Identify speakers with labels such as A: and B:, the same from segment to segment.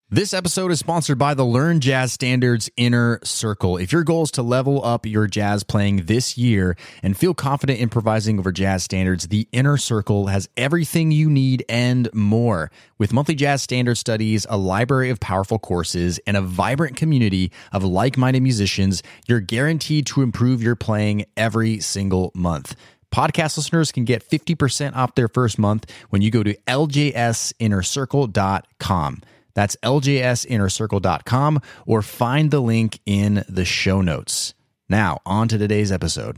A: This episode is sponsored by the Learn Jazz Standards Inner Circle. If your goal is to level up your jazz playing this year and feel confident improvising over jazz standards, the Inner Circle has everything you need and more. With monthly jazz standard studies, a library of powerful courses, and a vibrant community of like-minded musicians, you're guaranteed to improve your playing every single month. Podcast listeners can get 50% off their first month when you go to ljsinnercircle.com. That's ljsinnercircle.com, or find the link in the show notes. Now, on to today's episode.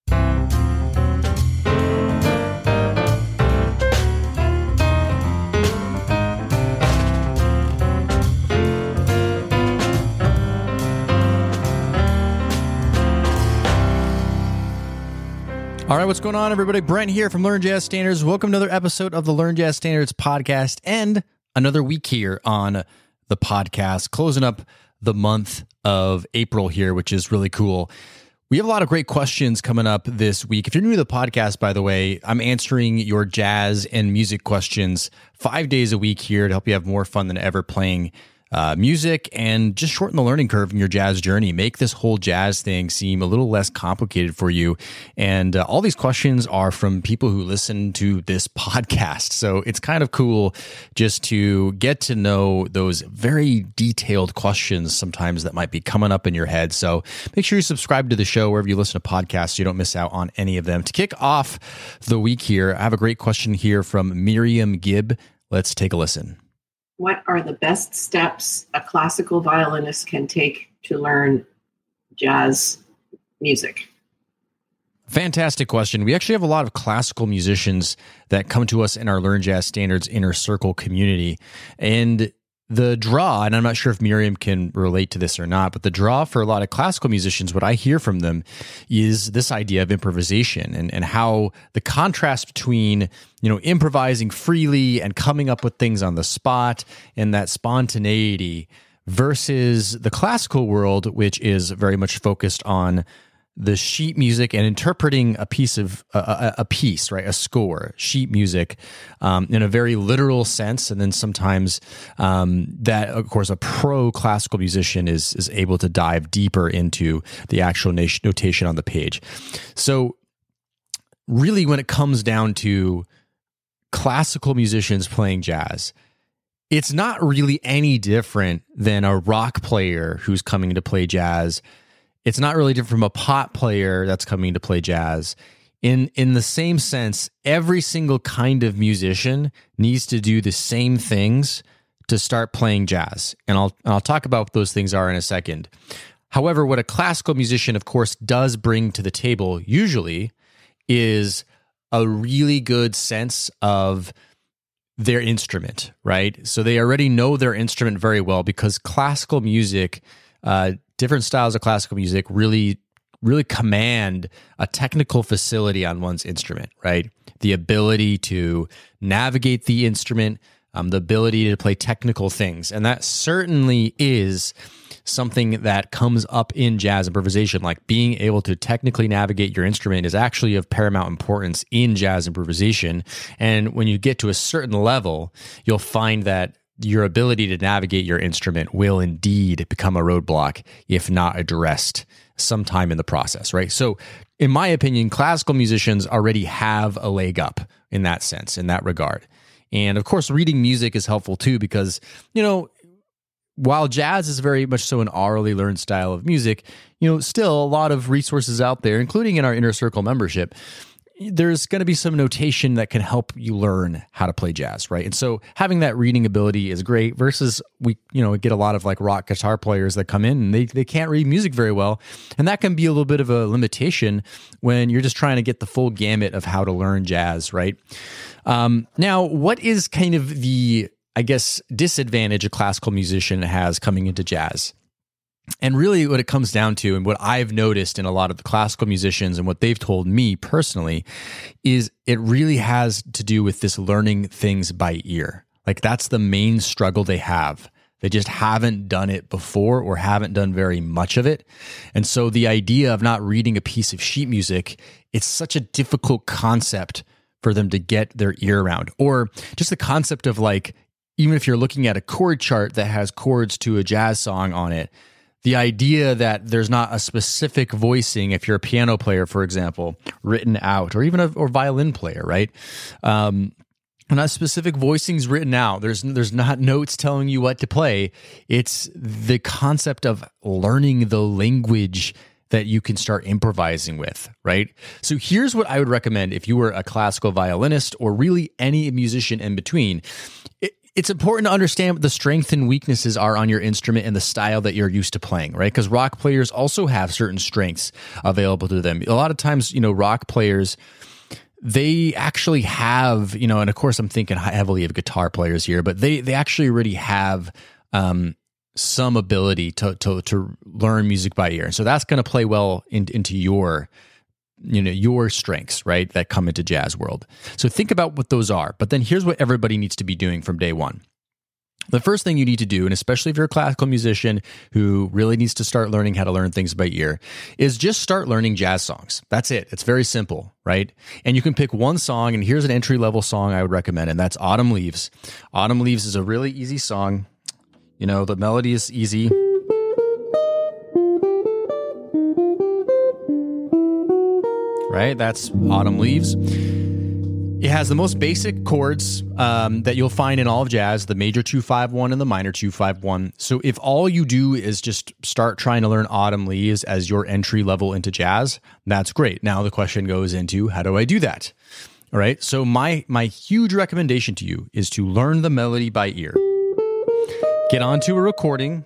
A: All right, what's going on, everybody? Brent here from Learn Jazz Standards. Welcome to another episode of the Learn Jazz Standards podcast, and another week here on the podcast, closing up the month of April here, which is really cool. We have a lot of great questions coming up this week. If you're new to the podcast, by the way, I'm answering your jazz and music questions 5 days a week here to help you have more fun than ever playing music and just shorten the learning curve in your jazz journey. Make this whole jazz thing seem a little less complicated for you. And all these questions are from people who listen to this podcast. So it's kind of cool just to get to know those very detailed questions sometimes that might be coming up in your head. So make sure you subscribe to the show wherever you listen to podcasts so you don't miss out on any of them. To kick off the week here, I have a great question here from Miriam Gibb. Let's take a listen.
B: What are the best steps a classical violinist can take to learn jazz music?
A: Fantastic question. We actually have a lot of classical musicians that come to us in our Learn Jazz Standards Inner Circle community. And the draw, and I'm not sure if Miriam can relate to this or not, but the draw for a lot of classical musicians, what I hear from them is this idea of improvisation and how the contrast between, improvising freely and coming up with things on the spot and that spontaneity versus the classical world, which is very much focused on the sheet music and interpreting a piece of a piece, right? A score, sheet music, in a very literal sense. And then sometimes that, of course, a pro classical musician is able to dive deeper into the actual notation on the page. So really, when it comes down to classical musicians playing jazz, it's not really any different than a rock player who's coming to play jazz. It's not really different from a pop player that's coming to play jazz. In the same sense, every single kind of musician needs to do the same things to start playing jazz. And I'll talk about what those things are in a second. However, what a classical musician, of course, does bring to the table usually is a really good sense of their instrument, right? So they already know their instrument very well because classical music, different styles of classical music really command a technical facility on one's instrument, right? The ability to navigate the instrument, the ability to play technical things. And that certainly is something that comes up in jazz improvisation. Like being able to technically navigate your instrument is actually of paramount importance in jazz improvisation. And when you get to a certain level, you'll find that your ability to navigate your instrument will indeed become a roadblock if not addressed sometime in the process, right? So in my opinion, classical musicians already have a leg up in that sense, in that regard. And of course, reading music is helpful too, because, while jazz is very much so an orally learned style of music, still a lot of resources out there, including in our Inner Circle membership, there's going to be some notation that can help you learn how to play jazz, right? And so having that reading ability is great versus we get a lot of like rock guitar players that come in and they can't read music very well. And that can be a little bit of a limitation when you're just trying to get the full gamut of how to learn jazz, right? Now, what is kind of the, disadvantage a classical musician has coming into jazz? And really what it comes down to, and what I've noticed in a lot of the classical musicians and what they've told me personally, is it really has to do with this learning things by ear. Like that's the main struggle they have. They just haven't done it before or haven't done very much of it. And so the idea of not reading a piece of sheet music, it's such a difficult concept for them to get their ear around. Or just the concept of like, even if you're looking at a chord chart that has chords to a jazz song on it, the idea that there's not a specific voicing, if you're a piano player, for example, written out, or even a violin player, right? Not specific voicings written out. There's not notes telling you what to play. It's the concept of learning the language that you can start improvising with, right? So here's what I would recommend if you were a classical violinist or really any musician in between. It's important to understand what the strengths and weaknesses are on your instrument and the style that you're used to playing, right? Because rock players also have certain strengths available to them. A lot of times, rock players, they actually have, and of course I'm thinking heavily of guitar players here, but they actually already have some ability to learn music by ear. And so that's going to play well into your strengths, right, that come into jazz world. So think about what those are. But then here's what everybody needs to be doing from day one. The first thing you need to do, and especially if you're a classical musician who really needs to start learning how to learn things by ear, is just start learning jazz songs. That's it. It's very simple, right? And you can pick one song, and here's an entry-level song I would recommend, and that's Autumn Leaves. Autumn Leaves is a really easy song. The melody is easy. Right? That's Autumn Leaves. It has the most basic chords that you'll find in all of jazz, the major 2-5-1 and the minor 2-5-1. So if all you do is just start trying to learn Autumn Leaves as your entry level into jazz, that's great. Now the question goes into, how do I do that? All right. So my huge recommendation to you is to learn the melody by ear. Get onto a recording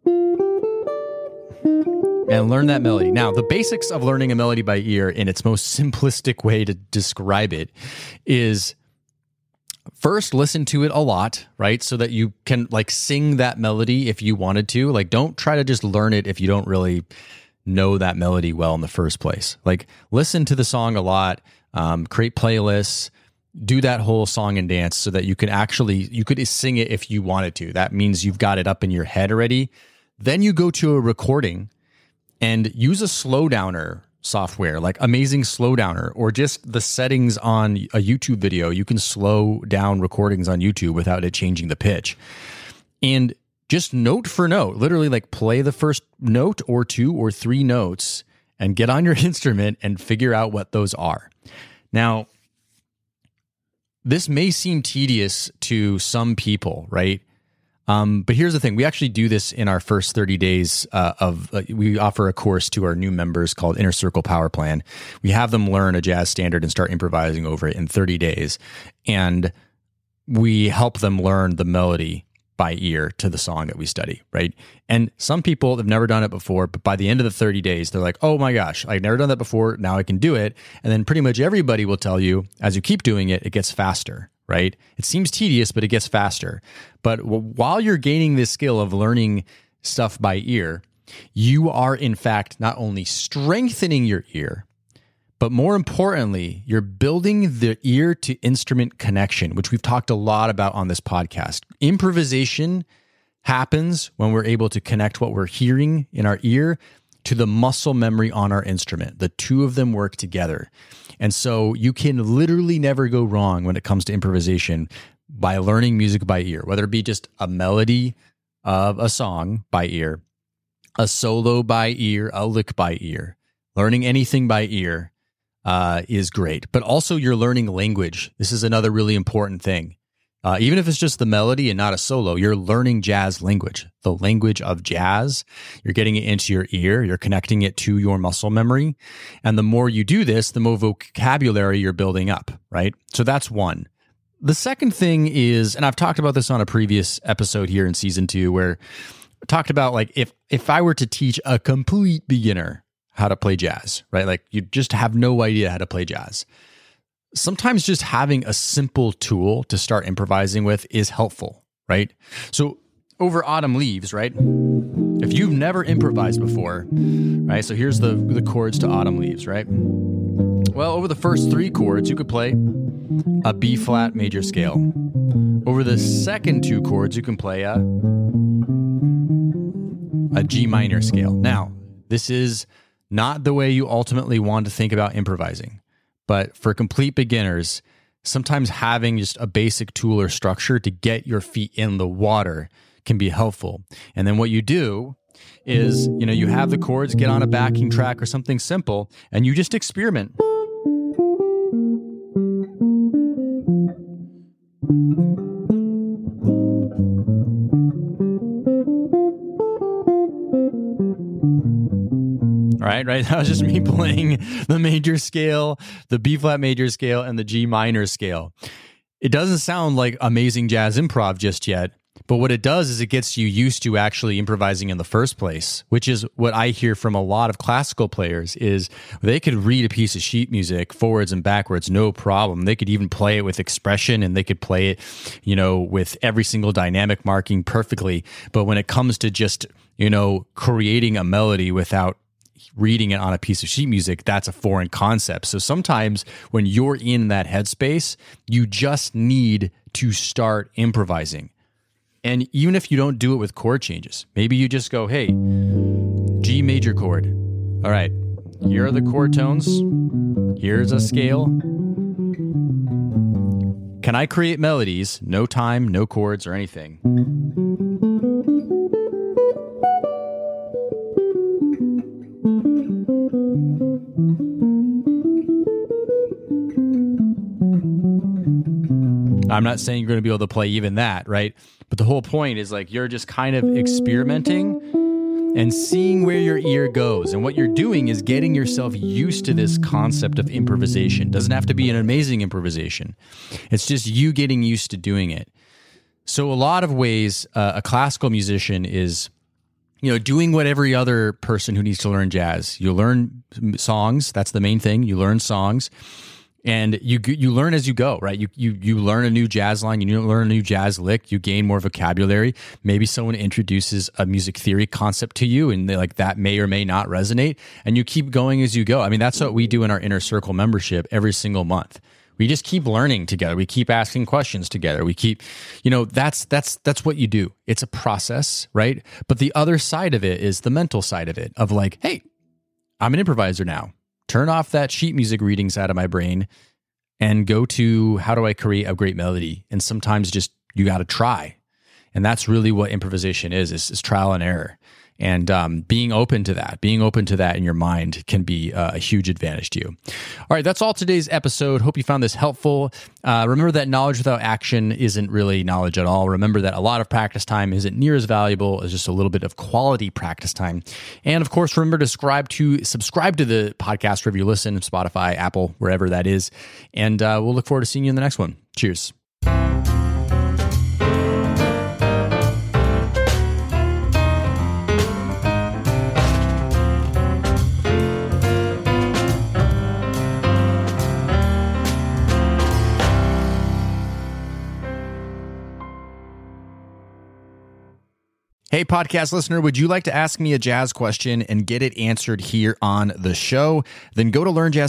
A: and learn that melody. Now, the basics of learning a melody by ear in its most simplistic way to describe it is first listen to it a lot, right? So that you can sing that melody if you wanted to. Don't try to just learn it if you don't really know that melody well in the first place. Listen to the song a lot, create playlists, do that whole song and dance so that you could sing it if you wanted to. That means you've got it up in your head already. Then you go to a recording and use a slowdowner software like Amazing Slowdowner, or just the settings on a YouTube video. You can slow down recordings on YouTube without it changing the pitch. And just note for note, literally play the first note or 2 or 3 notes and get on your instrument and figure out what those are. Now, this may seem tedious to some people, right? But here's the thing. We actually do this in our first 30 days we offer a course to our new members called Inner Circle Power Plan. We have them learn a jazz standard and start improvising over it in 30 days. And we help them learn the melody by ear to the song that we study, right? And some people have never done it before, but by the end of the 30 days, they're like, oh my gosh, I've never done that before. Now I can do it. And then pretty much everybody will tell you, as you keep doing it, it gets faster. Right? It seems tedious, but it gets faster. But while you're gaining this skill of learning stuff by ear, you are in fact not only strengthening your ear, but more importantly, you're building the ear to instrument connection, which we've talked a lot about on this podcast. Improvisation happens when we're able to connect what we're hearing in our ear to the muscle memory on our instrument. The two of them work together. And so you can literally never go wrong when it comes to improvisation by learning music by ear, whether it be just a melody of a song by ear, a solo by ear, a lick by ear. Learning anything by ear is great, but also you're learning language. This is another really important thing. Even if it's just the melody and not a solo, you're learning jazz language, the language of jazz. You're getting it into your ear. You're connecting it to your muscle memory. And the more you do this, the more vocabulary you're building up, right? So that's one. The second thing is, and I've talked about this on a previous episode here in season 2, where I talked about if I were to teach a complete beginner how to play jazz, right? You just have no idea how to play jazz. Sometimes just having a simple tool to start improvising with is helpful, right? So over Autumn Leaves, right? If you've never improvised before, right? So here's the chords to Autumn Leaves, right? Well, over the first 3 chords, you could play a B flat major scale. Over the second 2 chords, you can play a G minor scale. Now, this is not the way you ultimately want to think about improvising. But for complete beginners, sometimes having just a basic tool or structure to get your feet in the water can be helpful. And then what you do is, you have the chords, get on a backing track or something simple, and you just experiment. Right. That was just me playing the major scale, the B flat major scale, and the G minor scale. It doesn't sound like amazing jazz improv just yet, but what it does is it gets you used to actually improvising in the first place, which is what I hear from a lot of classical players is they could read a piece of sheet music forwards and backwards, no problem. They could even play it with expression and they could play it, with every single dynamic marking perfectly. But when it comes to just, creating a melody without reading it on a piece of sheet music, that's a foreign concept. So sometimes when you're in that headspace, you just need to start improvising. And even if you don't do it with chord changes, maybe you just go, hey, G major chord. All right, here are the chord tones. Here's a scale. Can I create melodies? No time, no chords or anything. I'm not saying you're going to be able to play even that, right? But the whole point is you're just kind of experimenting and seeing where your ear goes. And what you're doing is getting yourself used to this concept of improvisation. It doesn't have to be an amazing improvisation. It's just you getting used to doing it. So a lot of ways, a classical musician is, doing what every other person who needs to learn jazz. You learn songs. That's the main thing. You learn songs. And you learn as you go, right? You learn a new jazz line, you learn a new jazz lick, you gain more vocabulary. Maybe someone introduces a music theory concept to you, and that may or may not resonate. And you keep going as you go. I mean, that's what we do in our Inner Circle membership every single month. We just keep learning together. We keep asking questions together. We keep, that's what you do. It's a process, right? But the other side of it is the mental side of it, of hey, I'm an improviser now. Turn off that sheet music reading side of my brain and go to how do I create a great melody? And sometimes just you got to try. And that's really what improvisation is trial and error. And being open to that in your mind can be a huge advantage to you. All right, that's all today's episode. Hope you found this helpful. Remember that knowledge without action isn't really knowledge at all. Remember that a lot of practice time isn't near as valuable as just a little bit of quality practice time. And of course, remember to subscribe to the podcast wherever you listen, Spotify, Apple, wherever that is. And we'll look forward to seeing you in the next one. Cheers. Hey, podcast listener, would you like to ask me a jazz question and get it answered here on the show? Then go to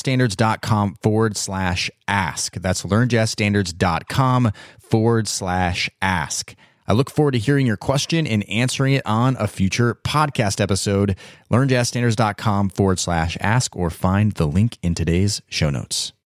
A: learnjazzstandards.com/ask. That's learnjazzstandards.com/ask. I look forward to hearing your question and answering it on a future podcast episode. Learnjazzstandards.com/ask or find the link in today's show notes.